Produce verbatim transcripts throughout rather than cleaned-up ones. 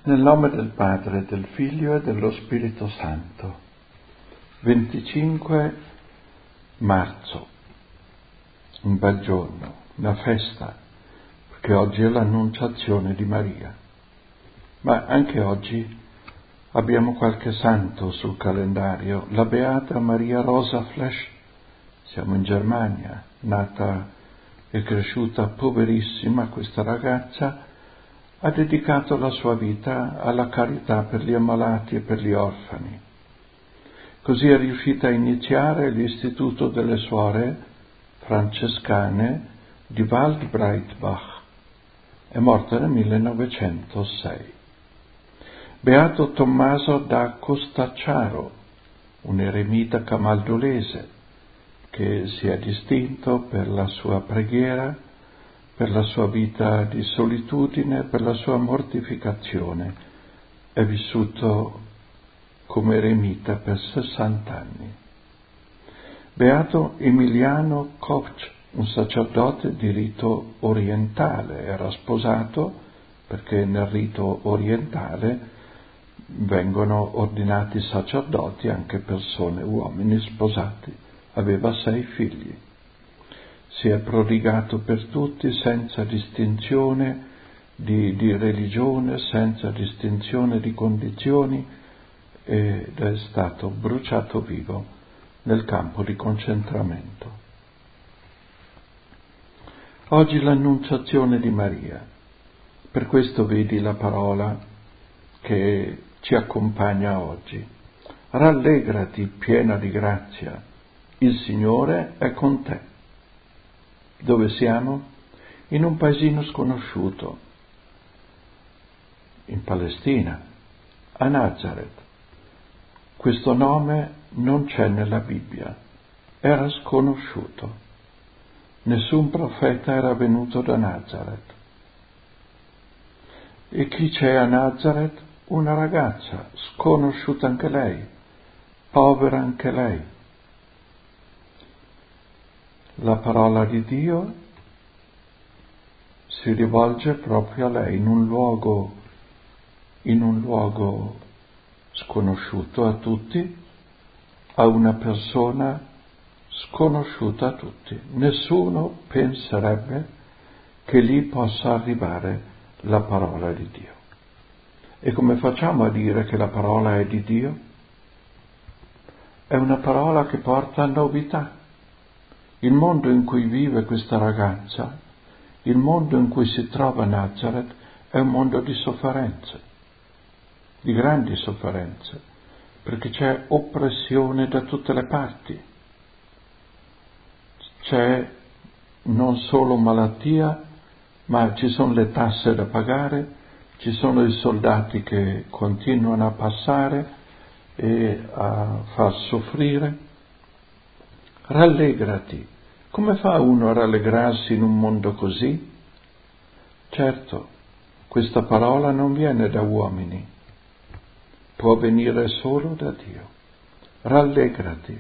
Nel nome del Padre, del Figlio e dello Spirito Santo. venticinque marzo, un bel giorno, una festa, perché oggi è l'Annunciazione di Maria. Ma anche oggi abbiamo qualche santo sul calendario. La Beata Maria Rosa Flesch, siamo in Germania, nata e cresciuta poverissima questa ragazza, ha dedicato la sua vita alla carità per gli ammalati e per gli orfani. Così è riuscita a iniziare l'istituto delle suore francescane di Waldbreitbach. È morta nel millenovecentosei. Beato Tommaso da Costacciaro, un eremita camaldolese che si è distinto per la sua preghiera, per la sua vita di solitudine, per la sua mortificazione. È vissuto come eremita per sessanta anni. Beato Emiliano Koch, un sacerdote di rito orientale, era sposato perché nel rito orientale vengono ordinati sacerdoti anche persone, uomini sposati. Aveva sei figli. Si è prodigato per tutti senza distinzione di, di religione, senza distinzione di condizioni, ed è stato bruciato vivo nel campo di concentramento. Oggi l'Annunciazione di Maria. Per questo vedi la parola che ci accompagna oggi. Rallegrati, piena di grazia, il Signore è con te. Dove siamo? In un paesino sconosciuto, in Palestina, a Nazareth. Questo nome non c'è nella Bibbia, era sconosciuto. Nessun profeta era venuto da Nazareth. E chi c'è a Nazareth? Una ragazza, sconosciuta anche lei, povera anche lei. La parola di Dio si rivolge proprio a lei in un luogo, in un luogo sconosciuto a tutti, a una persona sconosciuta a tutti. Nessuno penserebbe che lì possa arrivare la parola di Dio. E come facciamo a dire che la parola è di Dio? È una parola che porta novità. Il mondo in cui vive questa ragazza, il mondo in cui si trova Nazareth, è un mondo di sofferenze, di grandi sofferenze, perché c'è oppressione da tutte le parti. C'è non solo malattia, ma ci sono le tasse da pagare, ci sono i soldati che continuano a passare e a far soffrire. Rallegrati. Come fa uno a rallegrarsi in un mondo così? Certo, questa parola non viene da uomini, può venire solo da Dio. Rallegrati.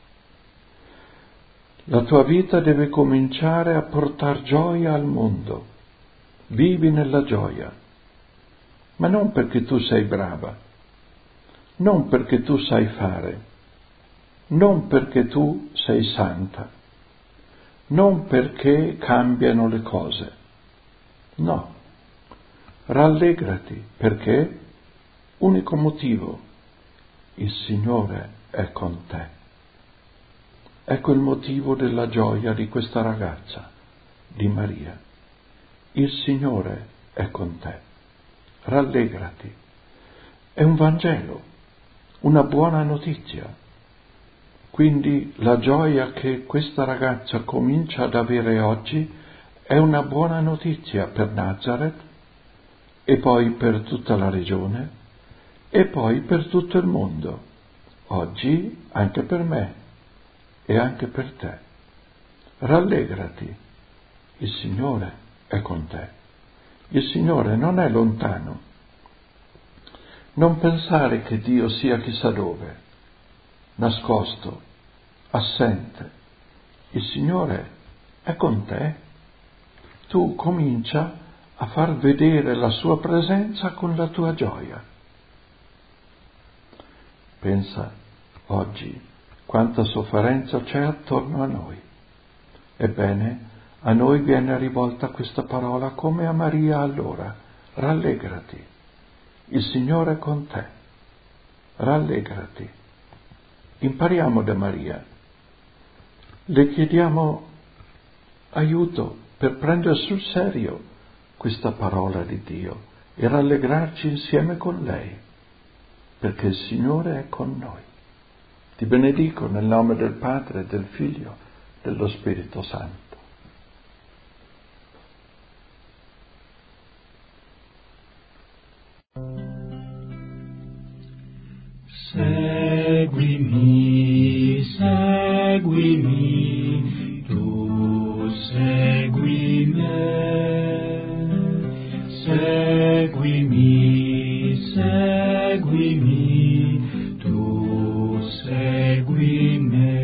La tua vita deve cominciare a portar gioia al mondo. Vivi nella gioia, ma non perché tu sei brava, non perché tu sai fare, non perché tu sei santa, non perché cambiano le cose. No, rallegrati perché, unico motivo, il Signore è con te. Ecco il motivo della gioia di questa ragazza, di Maria. Il Signore è con te. Rallegrati. È un Vangelo, una buona notizia. Quindi la gioia che questa ragazza comincia ad avere oggi è una buona notizia per Nazareth e poi per tutta la regione e poi per tutto il mondo. Oggi anche per me e anche per te. Rallegrati, il Signore è con te. Il Signore non è lontano. Non pensare che Dio sia chissà dove, nascosto, assente. Il Signore è con te. Tu comincia a far vedere la sua presenza con la tua gioia. Pensa oggi quanta sofferenza c'è attorno a noi. Ebbene, a noi viene rivolta questa parola come a Maria allora: rallegrati, il Signore è con te, rallegrati. Impariamo da Maria, le chiediamo aiuto per prendere sul serio questa parola di Dio e rallegrarci insieme con lei, perché il Signore è con noi. Ti benedico nel nome del Padre, del Figlio, dello Spirito Santo. Seguimi, seguimi, tu segui me. Seguimi, seguimi, tu segui me.